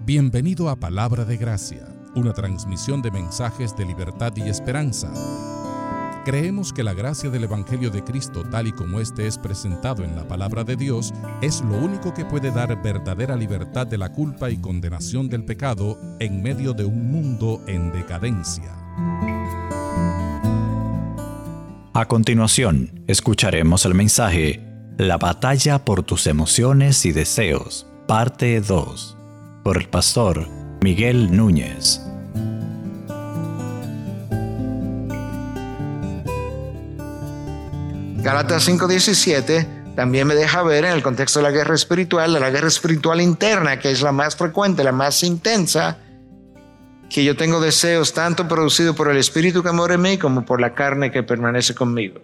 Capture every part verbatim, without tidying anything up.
Bienvenido a Palabra de Gracia, una transmisión de mensajes de libertad y esperanza. Creemos que la gracia del Evangelio de Cristo, tal y como éste es presentado en la Palabra de Dios, es lo único que puede dar verdadera libertad de la culpa y condenación del pecado en medio de un mundo en decadencia. A continuación, escucharemos el mensaje La batalla por tus emociones y deseos, parte dos, por el pastor Miguel Núñez. Gálatas cinco diecisiete también me deja ver en el contexto de la guerra espiritual, de la guerra espiritual interna, que es la más frecuente, la más intensa, que yo tengo deseos tanto producidos por el Espíritu que mora en mí como por la carne que permanece conmigo.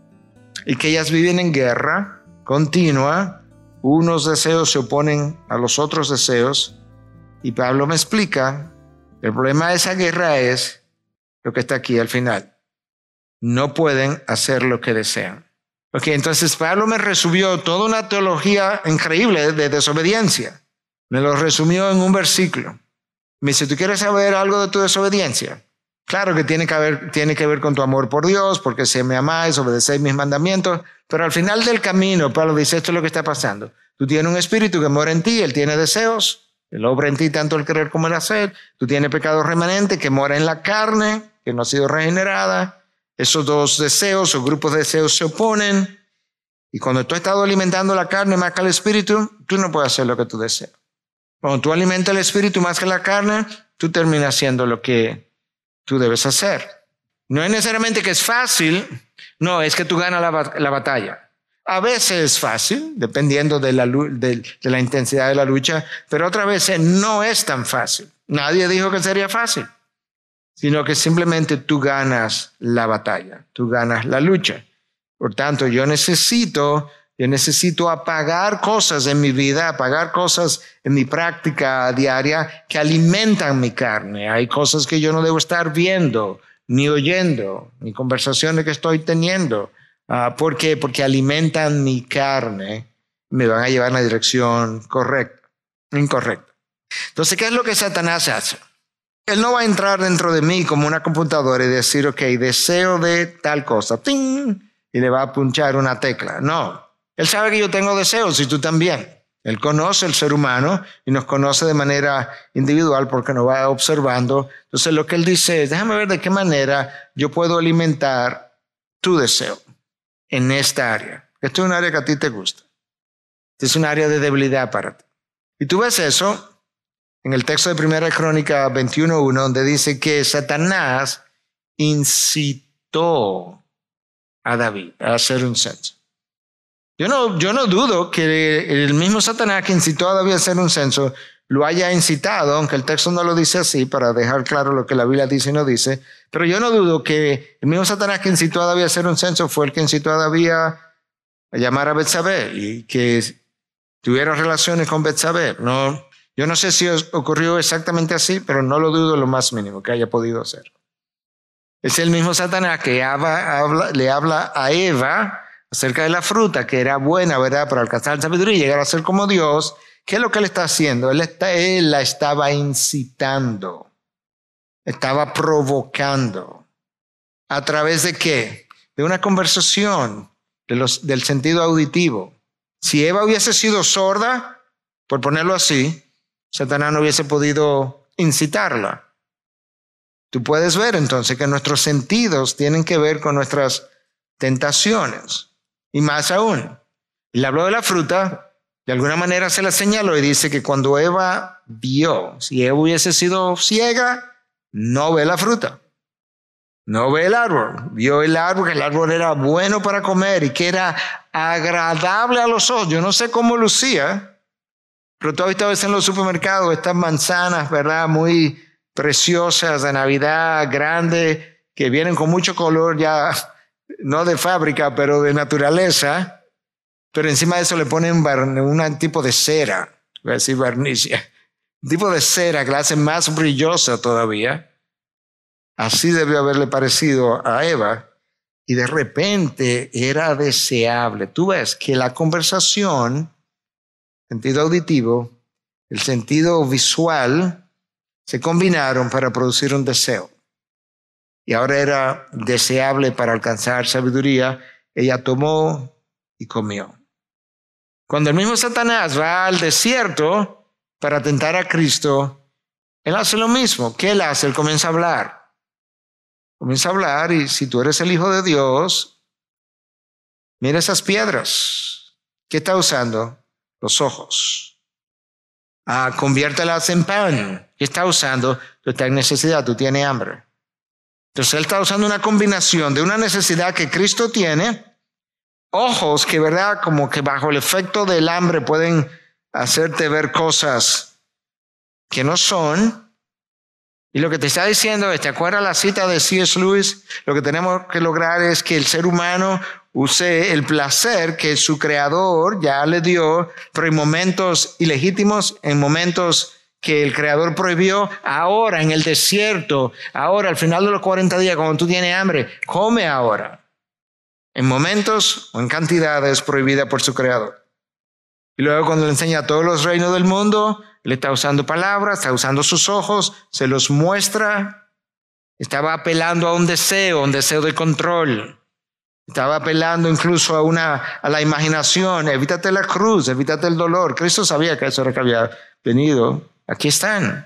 Y que ellas viven en guerra continua, unos deseos se oponen a los otros deseos, y Pablo me explica, el problema de esa guerra es lo que está aquí al final. No pueden hacer lo que desean. Ok, entonces Pablo me resumió toda una teología increíble de desobediencia. Me lo resumió en un versículo. Me dice, ¿tú quieres saber algo de tu desobediencia? Claro que tiene que ver, tiene que ver con tu amor por Dios, porque si me amáis, obedecéis mis mandamientos. Pero al final del camino, Pablo dice, esto es lo que está pasando. Tú tienes un espíritu que mora en ti, él tiene deseos. Él obra en ti tanto el querer como el hacer. Tú tienes pecado remanente que mora en la carne, que no ha sido regenerada. Esos dos deseos o grupos de deseos se oponen. Y cuando tú has estado alimentando la carne más que el espíritu, tú no puedes hacer lo que tú deseas. Cuando tú alimentas el espíritu más que la carne, tú terminas haciendo lo que tú debes hacer. No es necesariamente que es fácil, no, es que tú ganas la, la batalla. A veces es fácil, dependiendo de la, de, de la intensidad de la lucha, pero otras veces no es tan fácil. Nadie dijo que sería fácil, sino que simplemente tú ganas la batalla, tú ganas la lucha. Por tanto, yo necesito, yo necesito apagar cosas en mi vida, apagar cosas en mi práctica diaria que alimentan mi carne. Hay cosas que yo no debo estar viendo, ni oyendo, ni conversaciones que estoy teniendo. Uh, ¿Por qué? Porque alimentan mi carne, me van a llevar en la dirección correcta, incorrecta. Entonces, ¿qué es lo que Satanás hace? Él no va a entrar dentro de mí como una computadora y decir, ok, deseo de tal cosa, ¡ting! Y le va a punchar una tecla. No, él sabe que yo tengo deseos y tú también. Él conoce el ser humano y nos conoce de manera individual porque nos va observando. Entonces, lo que él dice es, déjame ver de qué manera yo puedo alimentar tu deseo en esta área. Esto es un área que a ti te gusta. Este es un área de debilidad para ti. Y tú ves eso en el texto de Primera Crónica veintiuno uno, donde dice que Satanás incitó a David a hacer un censo. Yo no, yo no dudo que el mismo Satanás que incitó a David a hacer un censo lo haya incitado, aunque el texto no lo dice así, para dejar claro lo que la Biblia dice y no dice. Pero yo no dudo que el mismo Satanás que incitó a David a hacer un censo fue el que incitó a David a, a llamar a Betsabé y que tuviera relaciones con Betsabé. No, yo no sé si ocurrió exactamente así, pero no lo dudo lo más mínimo que haya podido hacer. Es el mismo Satanás que habla, habla, le habla a Eva acerca de la fruta, que era buena, ¿verdad?, para alcanzar sabiduría y llegar a ser como Dios. ¿Qué es lo que él está haciendo? Él, está, él la estaba incitando, estaba provocando. ¿A través de qué? De una conversación de los, del sentido auditivo. Si Eva hubiese sido sorda, por ponerlo así, Satanás no hubiese podido incitarla. Tú puedes ver entonces que nuestros sentidos tienen que ver con nuestras tentaciones. Y más aún, él habló de la fruta. De alguna manera se la señaló y dice que cuando Eva vio, si Eva hubiese sido ciega, no ve la fruta, no ve el árbol. Vio el árbol, que el árbol era bueno para comer y que era agradable a los ojos. Yo no sé cómo lucía, pero tú has visto a veces en los supermercados estas manzanas, ¿verdad?, muy preciosas de Navidad, grandes, que vienen con mucho color ya, no de fábrica, pero de naturaleza. Pero encima de eso le ponen un tipo de cera, voy a decir barniz, un tipo de cera que la hace más brillosa todavía. Así debió haberle parecido a Eva. Y de repente era deseable. Tú ves que la conversación, sentido auditivo, el sentido visual se combinaron para producir un deseo. Y ahora era deseable para alcanzar sabiduría. Ella tomó y comió. Cuando el mismo Satanás va al desierto para tentar a Cristo, él hace lo mismo. ¿Qué él hace? Él comienza a hablar. Comienza a hablar y si tú eres el Hijo de Dios, mira esas piedras. ¿Qué está usando? Los ojos. Ah, conviértelas en pan. ¿Qué está usando? Tú estás en necesidad, tú tienes hambre. Entonces él está usando una combinación de una necesidad que Cristo tiene, ojos que, verdad, como que bajo el efecto del hambre pueden hacerte ver cosas que no son. Y lo que te está diciendo es, ¿te acuerdas la cita de C S Lewis? Lo que tenemos que lograr es que el ser humano use el placer que su creador ya le dio, pero en momentos ilegítimos, en momentos que el creador prohibió, ahora en el desierto, ahora al final de los cuarenta días, cuando tú tienes hambre, come ahora. En momentos o en cantidades prohibidas por su creador. Y luego cuando le enseña a todos los reinos del mundo, le está usando palabras, está usando sus ojos, se los muestra. Estaba apelando a un deseo, un deseo de control. Estaba apelando incluso a, una, a la imaginación. Evítate la cruz, evítate el dolor. Cristo sabía que eso era que había venido. Aquí están.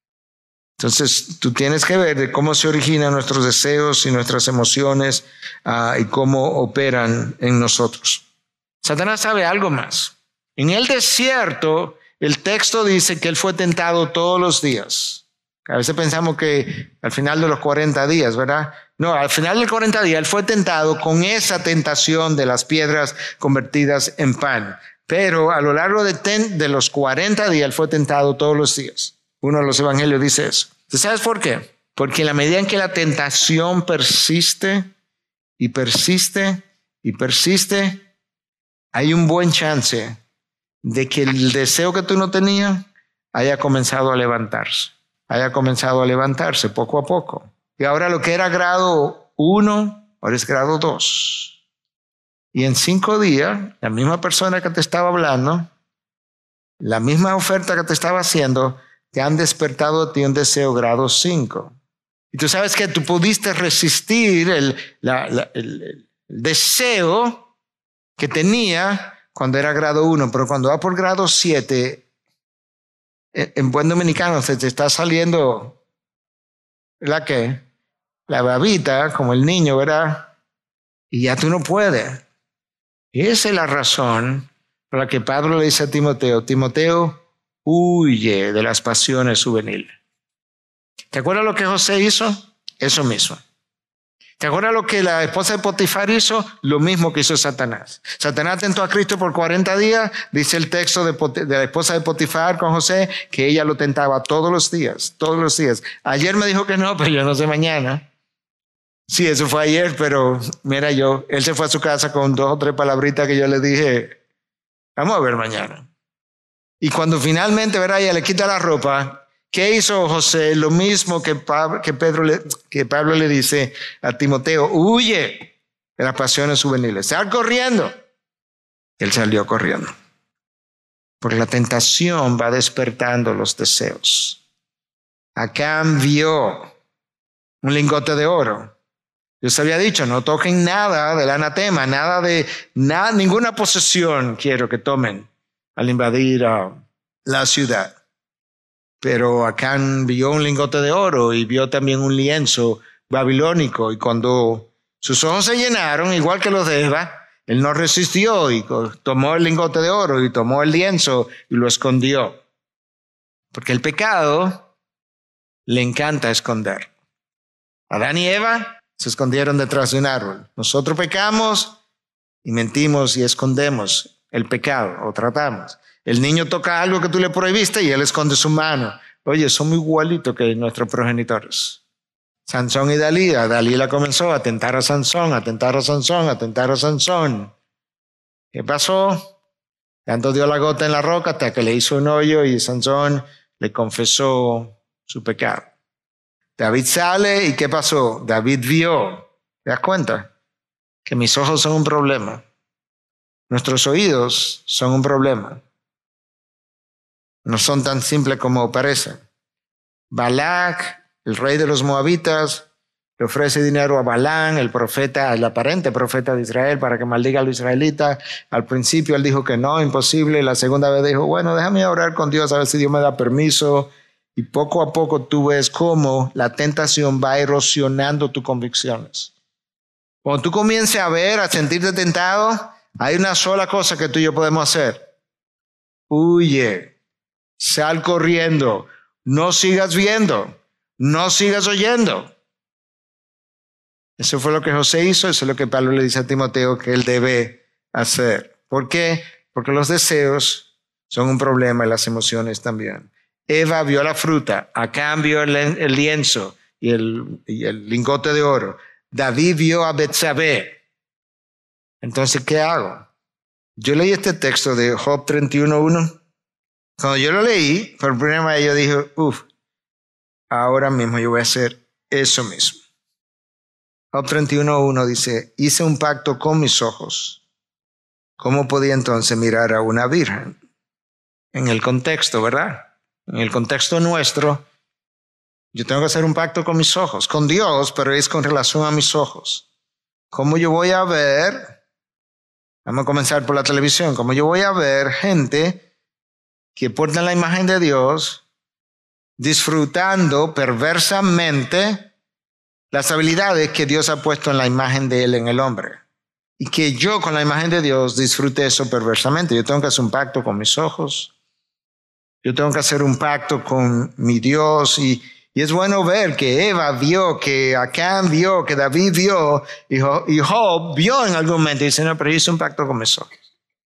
Entonces tú tienes que ver de cómo se originan nuestros deseos y nuestras emociones uh, y cómo operan en nosotros. Satanás sabe algo más. En el desierto, el texto dice que él fue tentado todos los días. A veces pensamos que al final de los cuarenta días, ¿verdad? No, al final de los cuarenta días él fue tentado con esa tentación de las piedras convertidas en pan. Pero a lo largo de, ten, de los cuarenta días él fue tentado todos los días. Uno de los evangelios dice eso. ¿Tú sabes por qué? Porque en la medida en que la tentación persiste y persiste y persiste, hay un buen chance de que el deseo que tú no tenías haya comenzado a levantarse. Haya comenzado a levantarse poco a poco. Y ahora lo que era grado uno, ahora es grado dos. Y en cinco días, la misma persona que te estaba hablando, la misma oferta que te estaba haciendo, te han despertado a ti un deseo grado cinco. Y tú sabes que tú pudiste resistir el, la, la, el, el deseo que tenía cuando era grado uno, pero cuando va por grado siete, en buen dominicano se te está saliendo la que la babita, como el niño, ¿verdad? Y ya tú no puedes. Y esa es la razón por la que Pablo le dice a Timoteo, Timoteo, huye de las pasiones juveniles. ¿Te acuerdas lo que José hizo? Eso mismo. ¿Te acuerdas lo que la esposa de Potifar hizo? Lo mismo que hizo Satanás. Satanás tentó a Cristo por cuarenta días. Dice el texto de, Pot- de la esposa de Potifar con José que ella lo tentaba todos los días, todos los días. Ayer me dijo que no, pero yo no sé mañana. Sí, eso fue ayer, pero mira yo, él se fue a su casa con dos o tres palabritas que yo le dije, vamos a ver mañana. Y cuando finalmente, verá, ella le quita la ropa, ¿qué hizo José? Lo mismo que Pablo, que Pedro le, que Pablo le dice a Timoteo, huye de las pasiones juveniles, sal corriendo. Él salió corriendo. Porque la tentación va despertando los deseos. Acán vio un lingote de oro. Dios había dicho, no toquen nada del anatema, nada de, nada, ninguna posesión quiero que tomen al invadir uh, la ciudad. Pero Acán vio un lingote de oro y vio también un lienzo babilónico. Y cuando sus ojos se llenaron, igual que los de Eva, él no resistió y tomó el lingote de oro y tomó el lienzo y lo escondió. Porque el pecado le encanta esconder. Adán y Eva se escondieron detrás de un árbol. Nosotros pecamos y mentimos y escondemos el pecado o tratamos. El niño toca algo que tú le prohibiste y él esconde su mano. Oye, son igualitos que nuestros progenitores. Sansón y Dalila. Dalila comenzó a tentar a Sansón, a tentar a Sansón, a tentar a Sansón. ¿Qué pasó? Tanto dio la gota en la roca hasta que le hizo un hoyo y Sansón le confesó su pecado. David sale y ¿qué pasó? David vio. ¿Te das cuenta? Que mis ojos son un problema. Nuestros oídos son un problema. No son tan simples como parecen. Balac, el rey de los moabitas, le ofrece dinero a Balán, el profeta, el aparente profeta de Israel, para que maldiga a los israelitas. Al principio él dijo que no, imposible. La segunda vez dijo, bueno, déjame orar con Dios a ver si Dios me da permiso. Y poco a poco tú ves cómo la tentación va erosionando tus convicciones. Cuando tú comiences a ver, a sentirte tentado, hay una sola cosa que tú y yo podemos hacer. Huye, sal corriendo, no sigas viendo, no sigas oyendo. Eso fue lo que José hizo, eso es lo que Pablo le dice a Timoteo que él debe hacer. ¿Por qué? Porque los deseos son un problema y las emociones también. Eva vio la fruta, Acán vio el, el lienzo y el, y el lingote de oro. David vio a Betsabé. Entonces, ¿qué hago? Yo leí este texto de Job treinta y uno uno. Cuando yo lo leí, por primera vez yo dije, uff, ahora mismo yo voy a hacer eso mismo. Job treinta y uno uno dice, hice un pacto con mis ojos. ¿Cómo podía entonces mirar a una virgen? En el contexto, ¿verdad? En el contexto nuestro, yo tengo que hacer un pacto con mis ojos, con Dios, pero es con relación a mis ojos. ¿Cómo yo voy a ver? Vamos a comenzar por la televisión. ¿Cómo yo voy a ver gente que porta la imagen de Dios disfrutando perversamente las habilidades que Dios ha puesto en la imagen de Él en el hombre? Y que yo con la imagen de Dios disfrute eso perversamente. Yo tengo que hacer un pacto con mis ojos. Yo tengo que hacer un pacto con mi Dios. Y, y es bueno ver que Eva vio, que Acán vio, que David vio, y Job, y Job vio en algún momento y dice, no, pero yo hice un pacto con mis ojos.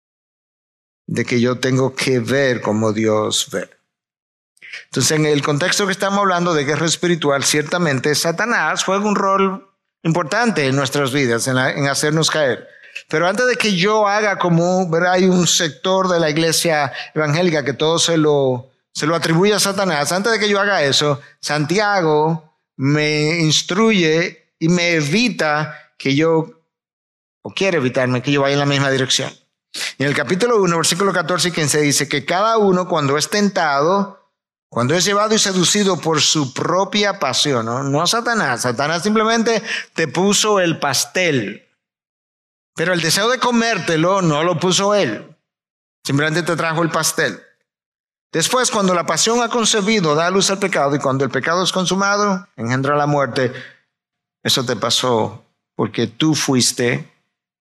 De que yo tengo que ver como Dios ve. Entonces, en el contexto que estamos hablando de guerra espiritual, ciertamente Satanás juega un rol importante en nuestras vidas, en, la, en hacernos caer. Pero antes de que yo haga como, ¿verdad? Hay un sector de la iglesia evangélica que todo se lo, se lo atribuye a Satanás. Antes de que yo haga eso, Santiago me instruye y me evita que yo, o quiere evitarme que yo vaya en la misma dirección. En el capítulo uno, versículo catorce y quince dice que cada uno cuando es tentado, cuando es llevado y seducido por su propia pasión, no, no Satanás. Satanás simplemente te puso el pastel. Pero el deseo de comértelo no lo puso él. Simplemente te trajo el pastel. Después, cuando la pasión ha concebido, da luz al pecado. Y cuando el pecado es consumado, engendra la muerte. Eso te pasó porque tú fuiste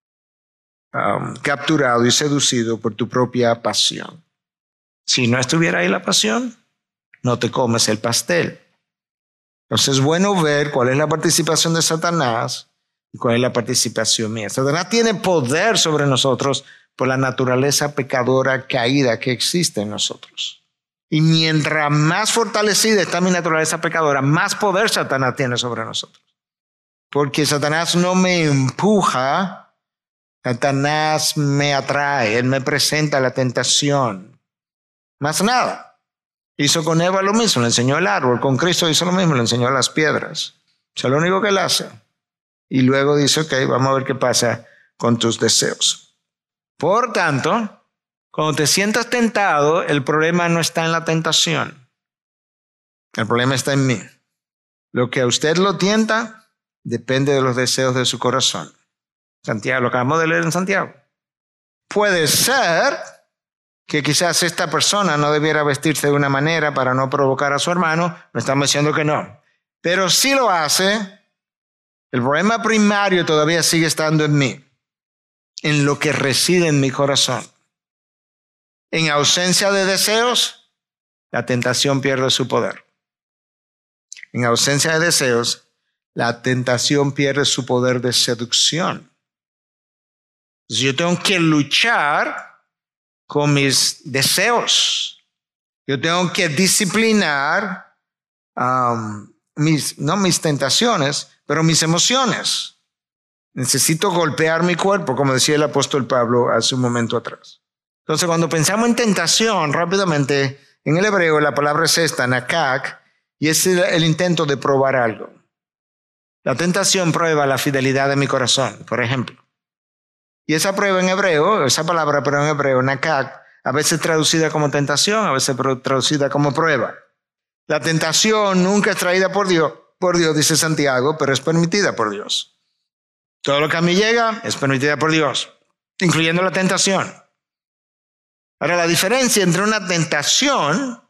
um, capturado y seducido por tu propia pasión. Si no estuviera ahí la pasión, no te comes el pastel. Entonces es bueno ver cuál es la participación de Satanás y cuál es la participación mía. Satanás tiene poder sobre nosotros por la naturaleza pecadora caída que existe en nosotros. Y mientras más fortalecida está mi naturaleza pecadora, más poder Satanás tiene sobre nosotros. Porque Satanás no me empuja, Satanás me atrae, él me presenta la tentación. Más nada. Hizo con Eva lo mismo, le enseñó el árbol. Con Cristo hizo lo mismo, le enseñó las piedras. Eso es lo único que él hace. Y luego dice, ok, vamos a ver qué pasa con tus deseos. Por tanto, cuando te sientas tentado, el problema no está en la tentación. El problema está en mí. Lo que a usted lo tienta depende de los deseos de su corazón. Santiago, lo acabamos de leer en Santiago. Puede ser que quizás esta persona no debiera vestirse de una manera para no provocar a su hermano. No estamos diciendo que no. Pero si lo hace, el problema primario todavía sigue estando en mí, en lo que reside en mi corazón. En ausencia de deseos, la tentación pierde su poder. En ausencia de deseos, la tentación pierde su poder de seducción. Entonces yo tengo que luchar con mis deseos. Yo tengo que disciplinar um, mis, no mis tentaciones, pero mis emociones. Necesito golpear mi cuerpo, como decía el apóstol Pablo hace un momento atrás. Entonces, cuando pensamos en tentación, rápidamente, en el hebreo la palabra es esta, nakak, y es el, el intento de probar algo. La tentación prueba la fidelidad de mi corazón, por ejemplo. Y esa prueba en hebreo, esa palabra pero en hebreo, nakak, a veces traducida como tentación, a veces traducida como prueba. La tentación nunca es traída por Dios, por Dios, dice Santiago, pero es permitida por Dios. Todo lo que a mí llega es permitida por Dios, incluyendo la tentación. Ahora, la diferencia entre una tentación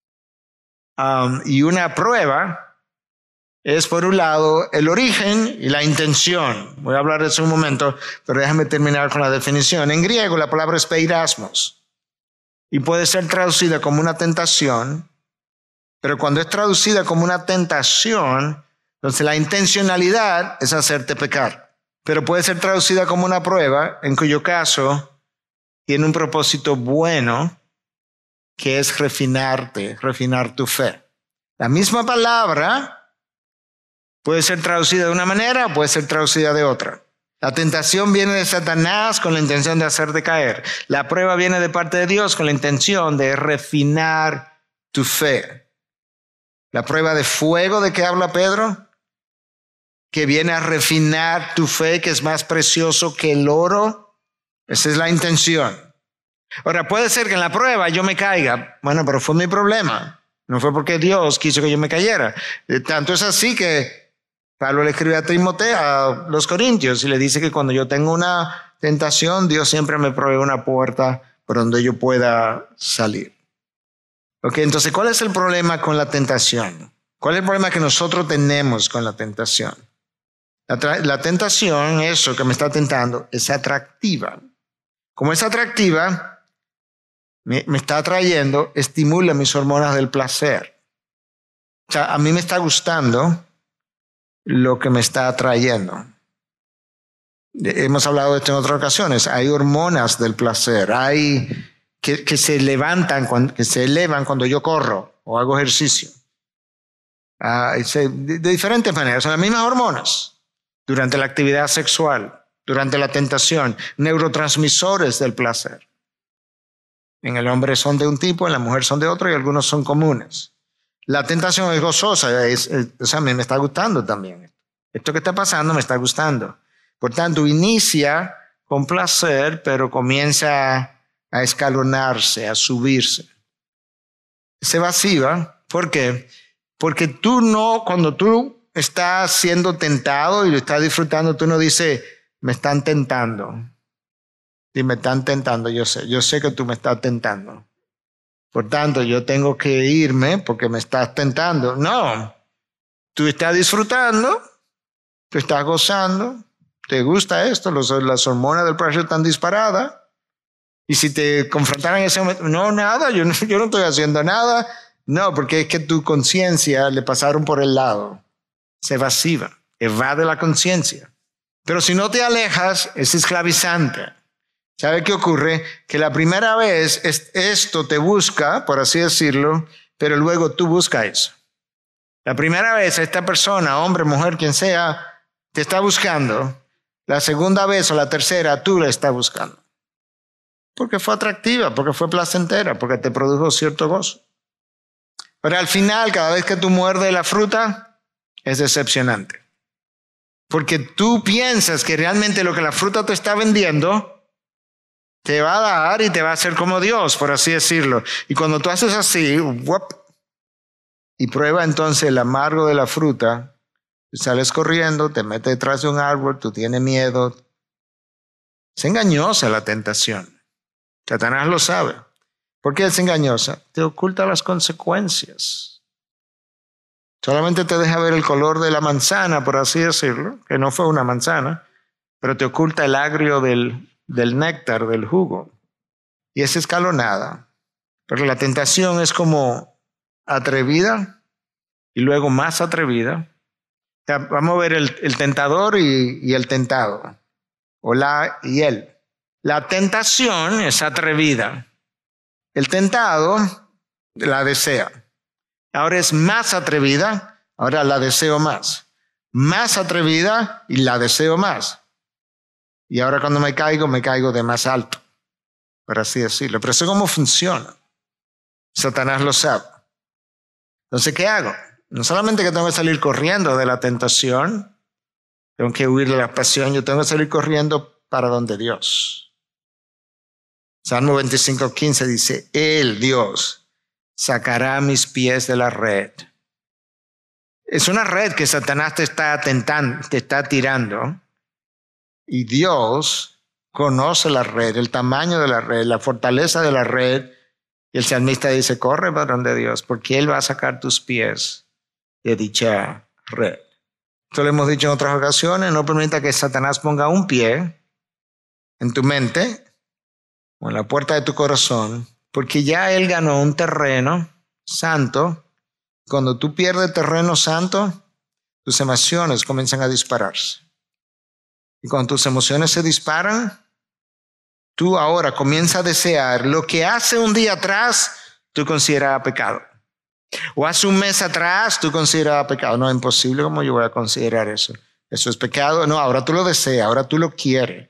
um, y una prueba es, por un lado, el origen y la intención. Voy a hablar de eso en un momento, pero déjame terminar con la definición. En griego, la palabra es peirasmos y puede ser traducida como una tentación, pero cuando es traducida como una tentación, entonces la intencionalidad es hacerte pecar. Pero puede ser traducida como una prueba, en cuyo caso tiene un propósito bueno, que es refinarte, refinar tu fe. La misma palabra puede ser traducida de una manera o puede ser traducida de otra. La tentación viene de Satanás con la intención de hacerte caer. La prueba viene de parte de Dios con la intención de refinar tu fe. La prueba de fuego de que habla Pedro, que viene a refinar tu fe, que es más precioso que el oro. Esa es la intención. Ahora, puede ser que en la prueba yo me caiga. Bueno, pero fue mi problema. No fue porque Dios quiso que yo me cayera. Tanto es así que Pablo le escribe a Timoteo, a los Corintios, y le dice que cuando yo tengo una tentación, Dios siempre me provee una puerta por donde yo pueda salir. Ok, entonces, ¿cuál es el problema con la tentación? ¿Cuál es el problema que nosotros tenemos con la tentación? La, la tentación, eso que me está tentando, es atractiva. Como es atractiva, me, me está atrayendo, estimula mis hormonas del placer. O sea, a mí me está gustando lo que me está atrayendo. Hemos hablado de esto en otras ocasiones. Hay hormonas del placer, hay que, que se levantan, cuando, que se elevan cuando yo corro o hago ejercicio. Uh, se, de, de diferentes maneras, son las mismas hormonas. Durante la actividad sexual, durante la tentación, neurotransmisores del placer. En el hombre son de un tipo, en la mujer son de otro y algunos son comunes. La tentación es gozosa, es, es, o sea, a mí me está gustando también. Esto que está pasando me está gustando. Por tanto, inicia con placer, pero comienza a escalonarse, a subirse. Se evasiva, ¿por qué? Porque tú no, cuando tú estás siendo tentado y lo estás disfrutando, tú no dices, me están tentando. Y me están tentando, yo sé, yo sé que tú me estás tentando. Por tanto, yo tengo que irme porque me estás tentando. No, tú estás disfrutando, tú estás gozando, te gusta esto, los, las hormonas del placer están disparadas. Y si te confrontaran en ese momento, no, nada, yo no, yo no estoy haciendo nada. No, porque es que tu conciencia le pasaron por el lado. Se evasiva, evade la conciencia. Pero si no te alejas, es esclavizante. ¿Sabe qué ocurre? Que la primera vez es, esto te busca, por así decirlo, pero luego tú buscas eso. La primera vez esta persona, hombre, mujer, quien sea, te está buscando. La segunda vez o la tercera, tú la estás buscando. Porque fue atractiva, porque fue placentera, porque te produjo cierto gozo. Pero al final, cada vez que tú muerdes la fruta, es decepcionante. Porque tú piensas que realmente lo que la fruta te está vendiendo te va a dar y te va a hacer como Dios, por así decirlo. Y cuando tú haces así, ¡wop! Y prueba entonces el amargo de la fruta, tú sales corriendo, te metes detrás de un árbol, tú tienes miedo. Es engañosa la tentación. Satanás lo sabe. ¿Por qué es engañosa? Te oculta las consecuencias. Solamente te deja ver el color de la manzana, por así decirlo, que no fue una manzana, pero te oculta el agrio del, del néctar, del jugo. Y es escalonada. Pero la tentación es como atrevida y luego más atrevida. O sea, vamos a ver el, el tentador y, y el tentado. O la y él. La tentación es atrevida. El tentado la desea. Ahora es más atrevida, ahora la deseo más. Más atrevida y la deseo más. Y ahora cuando me caigo, me caigo de más alto, por así decirlo. Pero eso es cómo funciona. Satanás lo sabe. Entonces, ¿qué hago? No solamente que tengo que salir corriendo de la tentación, tengo que huir de la pasión, yo tengo que salir corriendo para donde Dios. Salmo veinticinco, quince dice, Él, Dios, sacará mis pies de la red. Es una red que Satanás te está tentando, te está tirando. Y Dios conoce la red, el tamaño de la red, la fortaleza de la red. Y el salmista dice, corre, varón de Dios, porque Él va a sacar tus pies de dicha red. Esto lo hemos dicho en otras ocasiones, no permita que Satanás ponga un pie en tu mente o en la puerta de tu corazón, porque ya Él ganó un terreno santo. Cuando tú pierdes terreno santo, tus emociones comienzan a dispararse. Y cuando tus emociones se disparan, tú ahora comienzas a desear lo que hace un día atrás tú considerabas pecado. O hace un mes atrás tú considerabas pecado. No, es imposible, ¿cómo yo voy a considerar eso? Eso es pecado. No, ahora tú lo deseas, ahora tú lo quieres.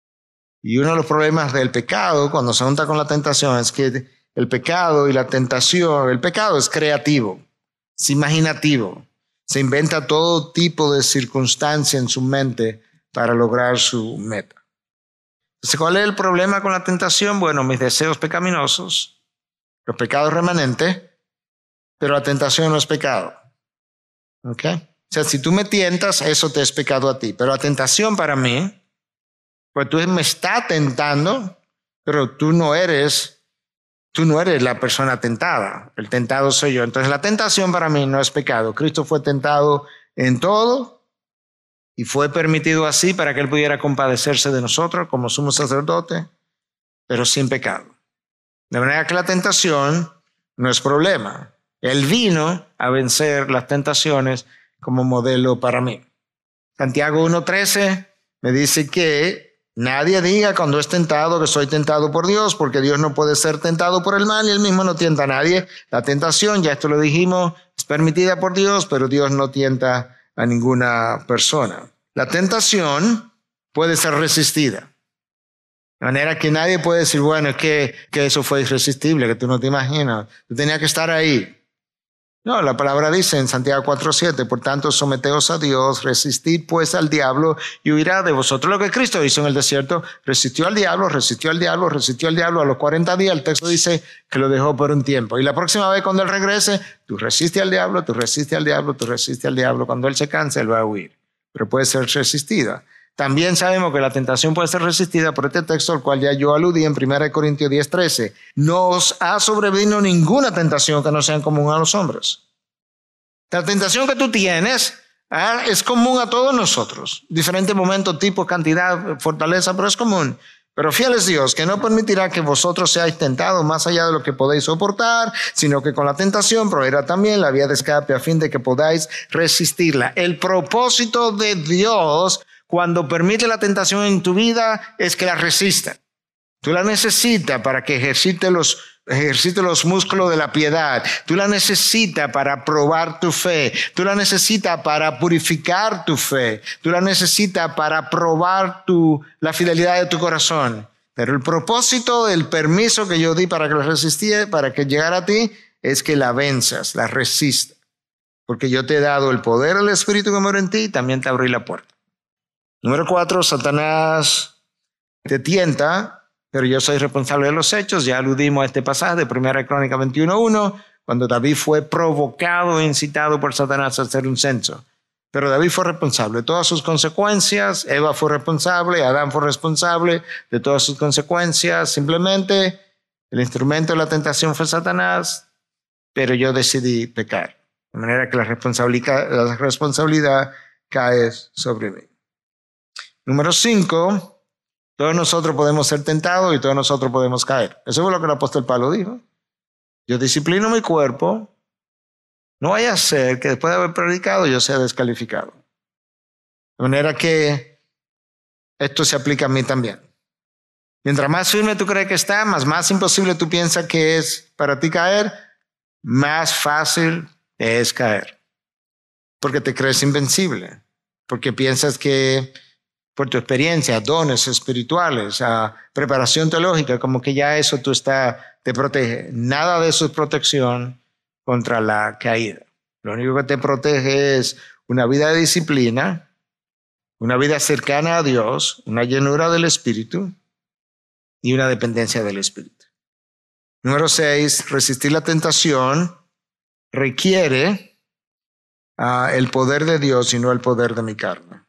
Y uno de los problemas del pecado, cuando se junta con la tentación, es que el pecado y la tentación, el pecado es creativo, es imaginativo. Se inventa todo tipo de circunstancia en su mente para lograr su meta. Entonces, ¿cuál es el problema con la tentación? Bueno, mis deseos pecaminosos, los pecados remanentes, pero la tentación no es pecado. ¿Ok? O sea, si tú me tientas, eso te es pecado a ti. Pero la tentación para mí, pues tú me estás tentando, pero tú no eres, tú no eres la persona tentada. El tentado soy yo. Entonces la tentación para mí no es pecado. Cristo fue tentado en todo y fue permitido así para que Él pudiera compadecerse de nosotros como sumo sacerdote, pero sin pecado. De manera que la tentación no es problema. Él vino a vencer las tentaciones como modelo para mí. Santiago uno trece me dice que nadie diga cuando es tentado que soy tentado por Dios, porque Dios no puede ser tentado por el mal y Él mismo no tienta a nadie. La tentación, ya esto lo dijimos, es permitida por Dios, pero Dios no tienta a ninguna persona. La tentación puede ser resistida. De manera que nadie puede decir, bueno, es que, que eso fue irresistible, que tú no te imaginas. Tú tenías que estar ahí. No, la palabra dice en Santiago cuatro siete, por tanto, someteos a Dios, resistid pues al diablo y huirá de vosotros. Lo que Cristo hizo en el desierto, resistió al diablo, resistió al diablo, resistió al diablo. A los cuarenta días el texto dice que lo dejó por un tiempo. Y la próxima vez cuando Él regrese, tú resistes al diablo, tú resistes al diablo, tú resistes al diablo. Cuando Él se canse, Él va a huir. Pero puede ser resistida. También sabemos que la tentación puede ser resistida por este texto al cual ya yo aludí en primera Corintios diez trece. No os ha sobrevenido ninguna tentación que no sea común a los hombres. La tentación que tú tienes ¿eh? es común a todos nosotros. Diferente momento, tipo, cantidad, fortaleza, pero es común. Pero fiel es Dios, que no permitirá que vosotros seáis tentados más allá de lo que podéis soportar, sino que con la tentación proveerá también la vía de escape a fin de que podáis resistirla. El propósito de Dios cuando permite la tentación en tu vida es que la resista. Tú la necesitas para que ejercite los, ejercite los músculos de la piedad. Tú la necesitas para probar tu fe. Tú la necesitas para purificar tu fe. Tú la necesitas para probar tu, la fidelidad de tu corazón. Pero el propósito del permiso que yo di para que la resistiera, para que llegara a ti, es que la venzas, la resistas. Porque yo te he dado el poder del Espíritu que mora en ti y también te abrí la puerta. Número cuatro, Satanás te tienta, pero yo soy responsable de los hechos. Ya aludimos a este pasaje de primera Crónica veintiuno uno, cuando David fue provocado e incitado por Satanás a hacer un censo. Pero David fue responsable de todas sus consecuencias, Eva fue responsable, Adán fue responsable de todas sus consecuencias. Simplemente el instrumento de la tentación fue Satanás, pero yo decidí pecar. De manera que la responsabilidad, la responsabilidad cae sobre mí. Número cinco, todos nosotros podemos ser tentados y todos nosotros podemos caer. Eso fue lo que el apóstol Pablo dijo. Yo disciplino mi cuerpo, no vaya a ser que después de haber predicado yo sea descalificado. De manera que esto se aplica a mí también. Mientras más firme tú crees que está, más, más imposible tú piensas que es para ti caer, más fácil es caer. Porque te crees invencible, porque piensas que por tu experiencia, dones espirituales, a preparación teológica, como que ya eso tú está, te protege. Nada de eso es protección contra la caída. Lo único que te protege es una vida de disciplina, una vida cercana a Dios, una llenura del Espíritu, y una dependencia del Espíritu. Número seis, resistir la tentación requiere uh, el poder de Dios y no el poder de mi carne.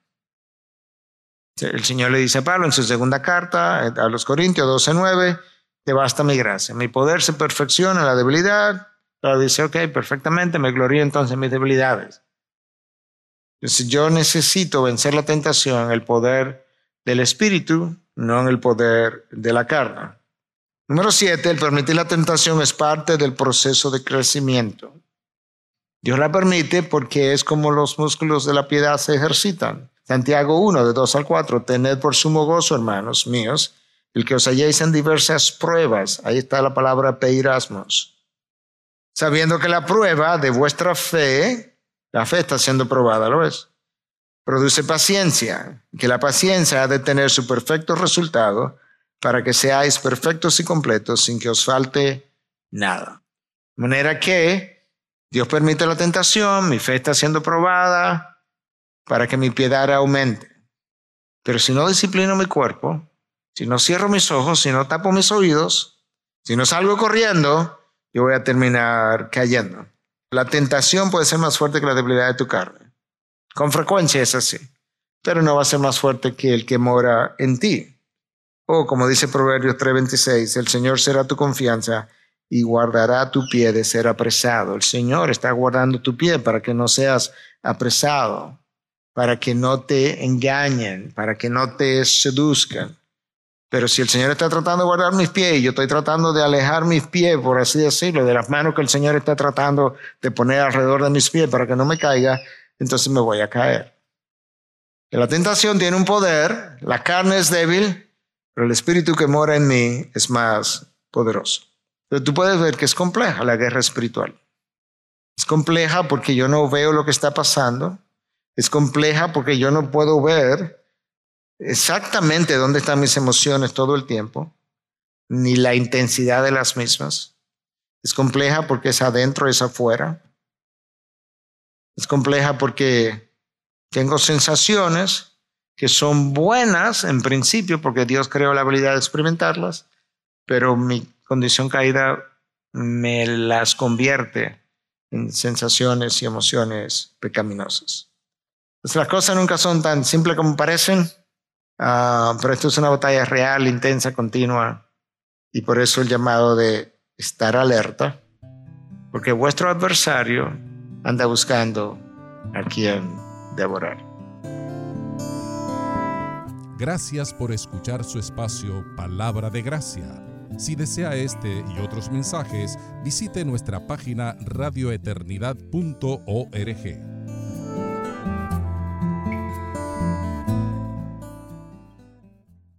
El Señor le dice a Pablo en su segunda carta a los Corintios doce nueve, te basta mi gracia. Mi poder se perfecciona en la debilidad. Pablo dice, ok, perfectamente, me glorío entonces en mis debilidades. Entonces yo necesito vencer la tentación en el poder del Espíritu, no en el poder de la carne. Número siete, el permitir la tentación es parte del proceso de crecimiento. Dios la permite porque es como los músculos de la piedad se ejercitan. Santiago uno, de dos al cuatro, tened por sumo gozo, hermanos míos, el que os halléis en diversas pruebas. Ahí está la palabra peirasmos. Sabiendo que la prueba de vuestra fe, la fe está siendo probada, ¿lo ves? Produce paciencia, que la paciencia ha de tener su perfecto resultado para que seáis perfectos y completos sin que os falte nada. De manera que Dios permite la tentación, mi fe está siendo probada para que mi piedad aumente. Pero si no disciplino mi cuerpo, si no cierro mis ojos, si no tapo mis oídos, si no salgo corriendo, yo voy a terminar cayendo. La tentación puede ser más fuerte que la debilidad de tu carne. Con frecuencia es así, pero no va a ser más fuerte que el que mora en ti. O como dice Proverbios tres veintiséis, el Señor será tu confianza y guardará tu pie de ser apresado. El Señor está guardando tu pie para que no seas apresado, para que no te engañen, para que no te seduzcan. Pero si el Señor está tratando de guardar mis pies y yo estoy tratando de alejar mis pies, por así decirlo, de las manos que el Señor está tratando de poner alrededor de mis pies para que no me caiga, entonces me voy a caer. Y la tentación tiene un poder, la carne es débil, pero el Espíritu que mora en mí es más poderoso. Pero tú puedes ver que es compleja la guerra espiritual. Es compleja porque yo no veo lo que está pasando. Es compleja porque yo no puedo ver exactamente dónde están mis emociones todo el tiempo, ni la intensidad de las mismas. Es compleja porque es adentro, es afuera. Es compleja porque tengo sensaciones que son buenas en principio porque Dios creó la habilidad de experimentarlas, pero mi condición caída me las convierte en sensaciones y emociones pecaminosas. Pues las cosas nunca son tan simples como parecen, uh, pero esto es una batalla real, intensa, continua, y por eso el llamado de estar alerta, porque vuestro adversario anda buscando a quien devorar. Gracias por escuchar su espacio Palabra de Gracia. Si desea este y otros mensajes, visite nuestra página radio eternidad punto org.